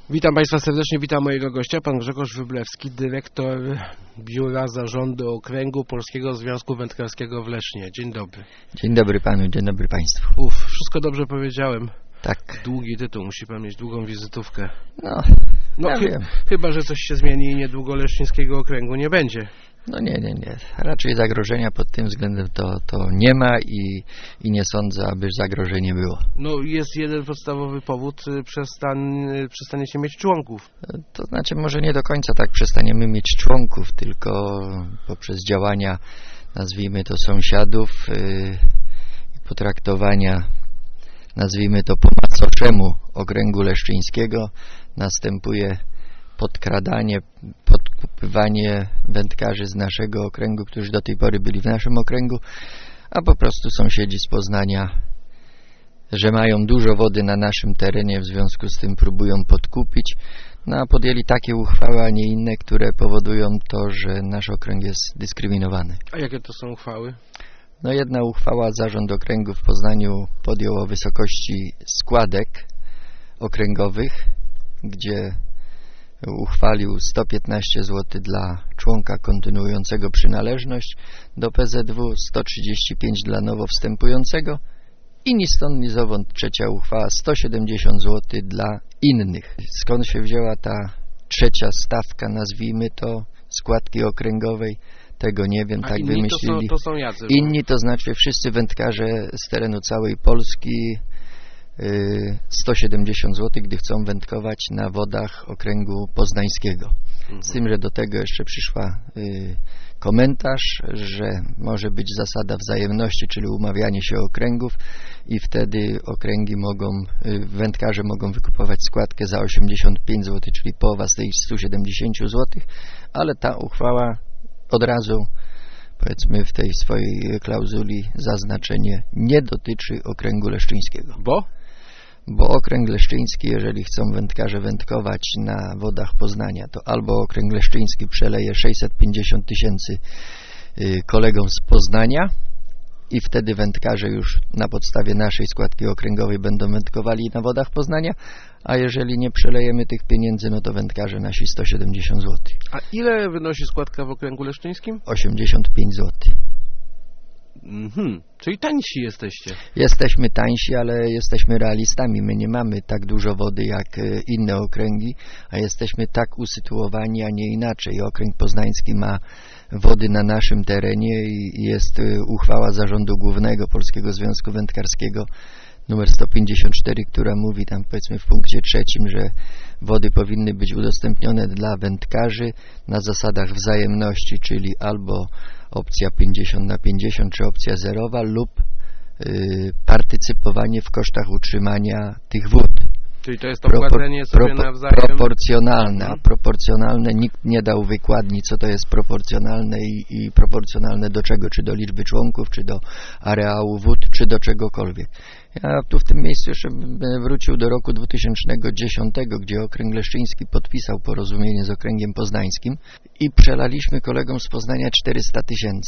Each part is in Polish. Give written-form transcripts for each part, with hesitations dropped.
Witam Państwa serdecznie, witam mojego gościa, pan Grzegorz Wróblewski, dyrektor Biura Zarządu Okręgu Polskiego Związku Wędkarskiego w Lesznie. Dzień dobry. Dzień dobry panu, dzień dobry państwu. Wszystko dobrze powiedziałem. Tak. Długi tytuł, musi pan mieć długą wizytówkę. Ja wiem. Chyba że coś się zmieni i niedługo Leszczyńskiego Okręgu nie będzie. No nie. Raczej zagrożenia pod tym względem to nie ma i nie sądzę, aby zagrożenie było. No jest jeden podstawowy powód, przestaniecie mieć członków. To znaczy może nie do końca tak przestaniemy mieć członków, tylko poprzez działania, nazwijmy to sąsiadów i potraktowania, nazwijmy to po macoszemu Okręgu Leszczyńskiego, następuje podkradanie, podkupywanie wędkarzy z naszego okręgu, którzy do tej pory byli w naszym okręgu, a po prostu sąsiedzi z Poznania, że mają dużo wody na naszym terenie, w związku z tym próbują podkupić, a podjęli takie uchwały, a nie inne, które powodują to, że nasz okręg jest dyskryminowany. A jakie to są uchwały? Jedna uchwała Zarząd Okręgu w Poznaniu podjął o wysokości składek okręgowych, gdzie uchwalił 115 zł dla członka kontynuującego przynależność do PZW, 135 dla nowo wstępującego i ni stąd ni zowąd trzecia uchwała 170 zł dla innych. Skąd się wzięła ta trzecia stawka, nazwijmy to, składki okręgowej? Tego nie wiem, tak wymyślili. To są jacy? Inni to znaczy wszyscy wędkarze z terenu całej Polski, 170 zł, gdy chcą wędkować na wodach okręgu poznańskiego. Z tym, że do tego jeszcze przyszła komentarz, że może być zasada wzajemności, czyli umawianie się okręgów i wtedy okręgi wędkarze mogą wykupować składkę za 85 zł, czyli połowa z tej 170 zł, ale ta uchwała od razu, powiedzmy, w tej swojej klauzuli zaznaczenie nie dotyczy okręgu leszczyńskiego. Bo okręg leszczyński, jeżeli chcą wędkarze wędkować na wodach Poznania, to albo okręg leszczyński przeleje 650 000 kolegom z Poznania i wtedy wędkarze już na podstawie naszej składki okręgowej będą wędkowali na wodach Poznania, a jeżeli nie przelejemy tych pieniędzy, no to wędkarze nasi 170 zł. A ile wynosi składka w okręgu leszczyńskim? 85 zł. Czyli tańsi jesteście. Jesteśmy tańsi, ale jesteśmy realistami. My nie mamy tak dużo wody jak inne okręgi, a jesteśmy tak usytuowani, a nie inaczej. Okręg poznański ma wody na naszym terenie i jest uchwała Zarządu Głównego Polskiego Związku Wędkarskiego numer 154, która mówi tam, powiedzmy, w punkcie 3, że wody powinny być udostępnione dla wędkarzy na zasadach wzajemności, czyli albo opcja 50/50 czy opcja zerowa lub partycypowanie w kosztach utrzymania tych wód. Czyli to jest to płacenie sobie nawzajem? Proporcjonalne. Nikt nie dał wykładni, co to jest proporcjonalne i proporcjonalne do czego, czy do liczby członków, czy do areału wód, czy do czegokolwiek. Ja tu w tym miejscu jeszcze wrócił do roku 2010, gdzie okręg leszczyński podpisał porozumienie z okręgiem poznańskim i przelaliśmy kolegom z Poznania 400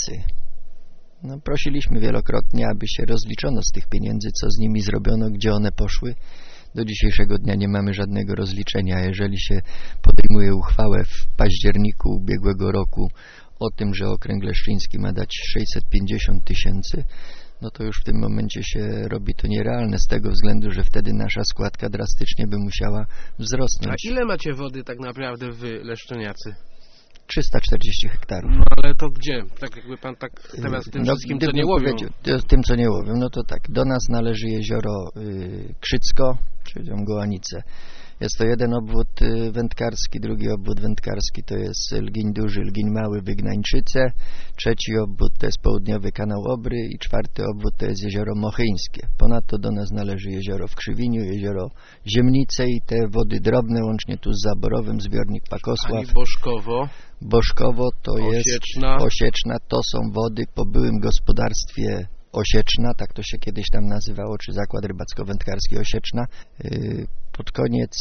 000. Prosiliśmy wielokrotnie, aby się rozliczono z tych pieniędzy, co z nimi zrobiono, gdzie one poszły. Do dzisiejszego dnia nie mamy żadnego rozliczenia. Jeżeli się podejmuje uchwałę w październiku ubiegłego roku o tym, że okręg leszczyński ma dać 650 000, no to już w tym momencie się robi to nierealne z tego względu, że wtedy nasza składka drastycznie by musiała wzrosnąć. A ile macie wody tak naprawdę wy, leszczyniacy? 340 hektarów. No ale to gdzie? Tak jakby pan tak teraz tym wszystkim, co nie łowią. Tym, co nie łowią, no to tak. Do nas należy jezioro Krzycko, czyli Gołanice. Jest to jeden obwód wędkarski, drugi obwód wędkarski to jest Lgiń Duży, Lgiń Mały, Wygnańczyce, trzeci obwód to jest południowy kanał Obry i czwarty obwód to jest jezioro Mochyńskie. Ponadto do nas należy jezioro w Krzywiniu, jezioro Ziemnice i te wody drobne, łącznie tu z Zaborowym, zbiornik Pakosław. A Boszkowo? Boszkowo to jest Osieczna, to są wody po byłym gospodarstwie Osieczna, tak to się kiedyś tam nazywało, czy Zakład Rybacko-Wędkarski Osieczna. Pod koniec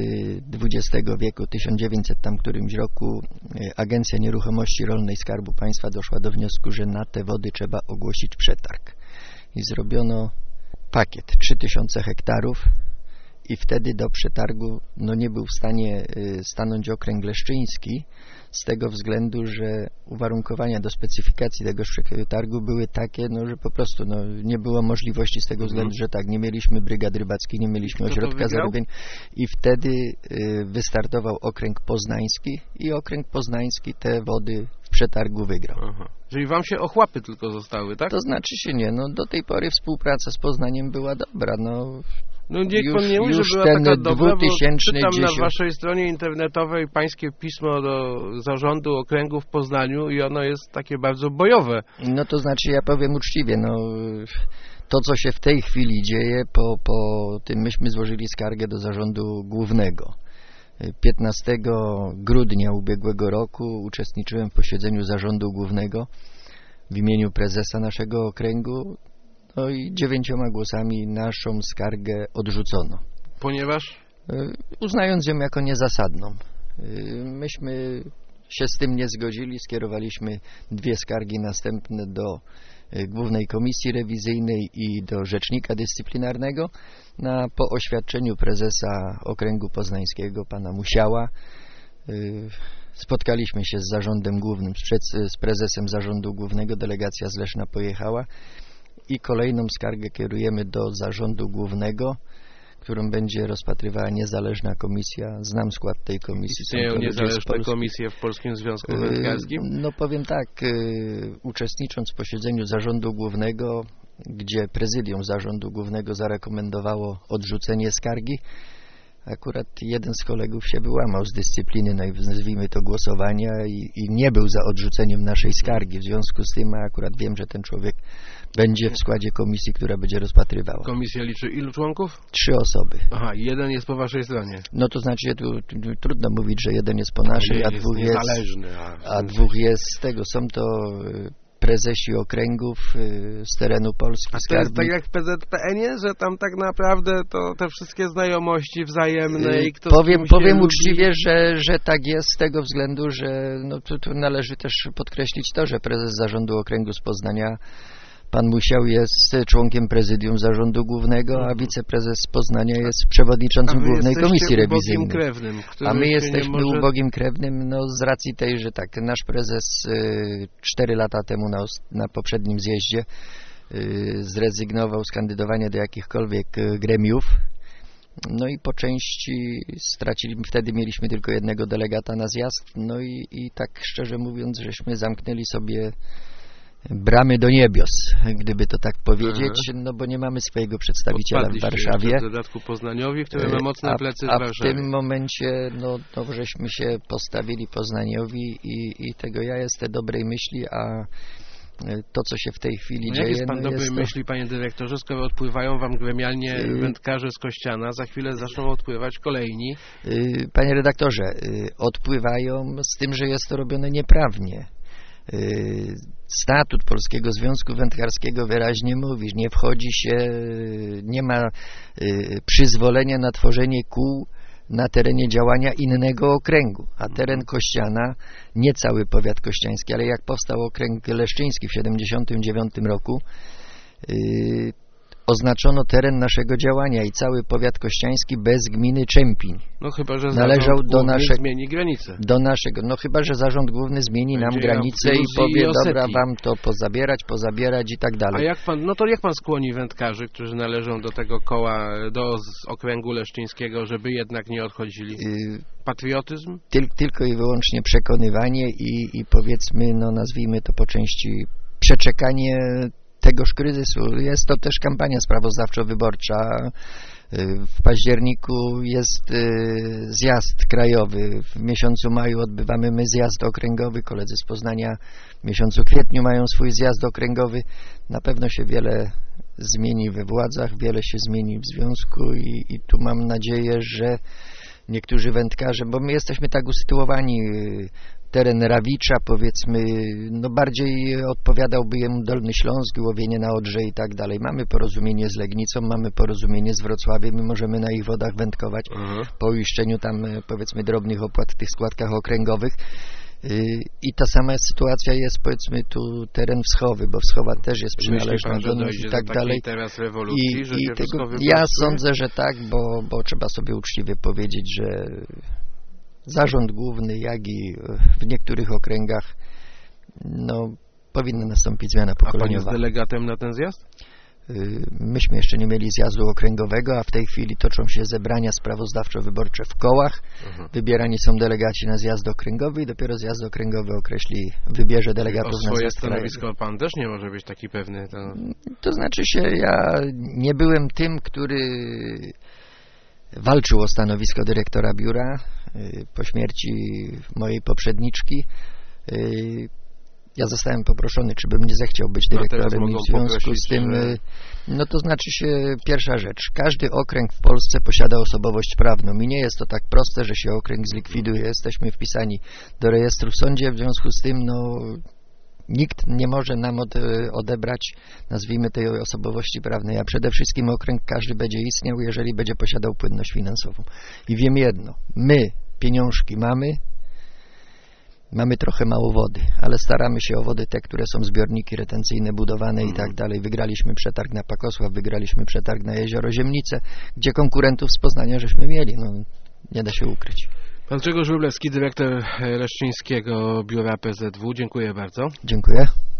XX wieku, 1900 tam którymś roku, Agencja Nieruchomości Rolnej Skarbu Państwa doszła do wniosku, że na te wody trzeba ogłosić przetarg. I zrobiono pakiet 3000 hektarów i wtedy do przetargu nie był w stanie stanąć okręg leszczyński, z tego względu, że uwarunkowania do specyfikacji tego przetargu były takie, że po prostu nie było możliwości z tego względu, że tak, nie mieliśmy brygad rybackich, nie mieliśmy ośrodka zarobień i wtedy wystartował okręg poznański i okręg poznański te wody w przetargu wygrał. Aha. Czyli wam się ochłapy tylko zostały, tak? To znaczy się nie, do tej pory współpraca z Poznaniem była dobra, niech pan nie mówi, że była ten taka dobra, bo 2010 czytam na waszej stronie internetowej pańskie pismo do zarządu okręgu w Poznaniu i ono jest takie bardzo bojowe. To znaczy, ja powiem uczciwie, to co się w tej chwili dzieje, po tym myśmy złożyli skargę do zarządu głównego. 15 grudnia ubiegłego roku uczestniczyłem w posiedzeniu zarządu głównego w imieniu prezesa naszego okręgu, i 9 głosami naszą skargę odrzucono. Ponieważ? Uznając ją jako niezasadną. Myśmy się z tym nie zgodzili, skierowaliśmy 2 skargi następne do Głównej Komisji Rewizyjnej i do Rzecznika Dyscyplinarnego. Po oświadczeniu prezesa Okręgu Poznańskiego, pana Musiała, spotkaliśmy się z zarządem głównym, z prezesem zarządu głównego, delegacja z Leszna pojechała i kolejną skargę kierujemy do zarządu głównego, którą będzie rozpatrywała niezależna komisja. Znam skład tej komisji. Istnieją niezależne komisje w Polskim Związku Wędkarskim? Powiem tak, uczestnicząc w posiedzeniu zarządu głównego, gdzie prezydium zarządu głównego zarekomendowało odrzucenie skargi, akurat jeden z kolegów się wyłamał z dyscypliny, nazwijmy to głosowania i nie był za odrzuceniem naszej skargi. W związku z tym akurat wiem, że ten człowiek będzie w składzie komisji, która będzie rozpatrywała. Komisja liczy ilu członków? 3 osoby. Aha, jeden jest po waszej stronie. To znaczy, tu trudno mówić, że jeden jest po naszej, a dwóch jest niezależny. A dwóch jest z tego. Są to prezesi okręgów z terenu Polski. A to jest tak jak w PZPN-ie, że tam tak naprawdę to te wszystkie znajomości wzajemne i kto powiem uczciwie, że tak jest z tego względu, że tu należy też podkreślić to, że prezes zarządu okręgu z Poznania, pan Musiał, jest członkiem prezydium zarządu głównego, a wiceprezes z Poznania jest przewodniczącym Głównej Komisji Rewizyjnej. Krewnym, a my jesteśmy ubogim krewnym, z racji tej, że tak, nasz prezes 4 lata temu na poprzednim zjeździe zrezygnował z kandydowania do jakichkolwiek gremiów. I po części straciliśmy, wtedy mieliśmy tylko jednego delegata na zjazd, i tak szczerze mówiąc, żeśmy zamknęli sobie bramy do niebios, gdyby to tak powiedzieć, bo nie mamy swojego przedstawiciela w Warszawie. W dodatku Poznaniowi, który ma mocne plecy w Warszawie. A w tym momencie, żeśmy się postawili Poznaniowi i tego ja jestem dobrej myśli, a to, co się w tej chwili dzieje... Jak jest pan dobrej myśli, panie dyrektorze, skoro odpływają wam gremialnie wędkarze z Kościana, za chwilę zaczną odpływać kolejni? Panie redaktorze, odpływają z tym, że jest to robione nieprawnie. Statut Polskiego Związku Wędkarskiego wyraźnie mówi, nie wchodzi się, nie ma przyzwolenia na tworzenie kół na terenie działania innego okręgu, a teren Kościana, nie cały powiat kościański, ale jak powstał okręg leszczyński w 1979 roku, oznaczono teren naszego działania i cały powiat kościański bez gminy Czempiń. Chyba że należał zmieni granicę. Do naszego. Chyba że zarząd główny zmieni nam granicę i powie, dobra, wam to pozabierać i tak dalej. A jak pan skłoni wędkarzy, którzy należą do tego koła, z okręgu leszczyńskiego, żeby jednak nie odchodzili? Patriotyzm? Tylko i wyłącznie przekonywanie i powiedzmy, nazwijmy to po części przeczekanie tegoż kryzysu. Jest to też kampania sprawozdawczo-wyborcza. W październiku jest zjazd krajowy. W miesiącu maju odbywamy my zjazd okręgowy. Koledzy z Poznania w miesiącu kwietniu mają swój zjazd okręgowy. Na pewno się wiele zmieni we władzach, wiele się zmieni w związku i tu mam nadzieję, że niektórzy wędkarze, bo my jesteśmy tak usytuowani, teren Rawicza, powiedzmy, bardziej odpowiadałby jemu Dolny Śląsk, łowienie na Odrze i tak dalej. Mamy porozumienie z Legnicą, mamy porozumienie z Wrocławiem, my możemy na ich wodach wędkować po uiszczeniu tam, powiedzmy, drobnych opłat w tych składkach okręgowych. I ta sama sytuacja jest, powiedzmy, tu teren Wschowy, bo Wschowa też jest przynależna do nas i tak dalej. Teraz rewolucji, że się ja sądzę, że tak, bo trzeba sobie uczciwie powiedzieć, że zarząd główny, jak i w niektórych okręgach, no, powinna nastąpić zmiana pokoleniowa. A pan jest delegatem na ten zjazd? Myśmy jeszcze nie mieli zjazdu okręgowego, a w tej chwili toczą się zebrania sprawozdawczo-wyborcze w kołach. Wybierani są delegaci na zjazd okręgowy i dopiero zjazd okręgowy wybierze delegatów na zjazd stanowisko krajowy. Pan też nie może być taki pewny. To znaczy się, ja nie byłem tym, który walczył o stanowisko dyrektora biura po śmierci mojej poprzedniczki. Ja zostałem poproszony, czy bym nie zechciał być dyrektorem i w związku z tym, no to znaczy się pierwsza rzecz, każdy okręg w Polsce posiada osobowość prawną i nie jest to tak proste, że się okręg zlikwiduje, jesteśmy wpisani do rejestru w sądzie, w związku z tym, no nikt nie może nam odebrać, nazwijmy, tej osobowości prawnej, a przede wszystkim okręg każdy będzie istniał, jeżeli będzie posiadał płynność finansową. I wiem jedno, my pieniążki mamy trochę mało wody, ale staramy się o wody te, które są zbiorniki retencyjne budowane i tak dalej. Wygraliśmy przetarg na Pakosław, wygraliśmy przetarg na Jezioro Ziemnice, gdzie konkurentów z Poznania żeśmy mieli, no nie da się ukryć. Pan Grzegorz Wróblewski, dyrektor Leszczyńskiego Biura PZW. Dziękuję bardzo. Dziękuję.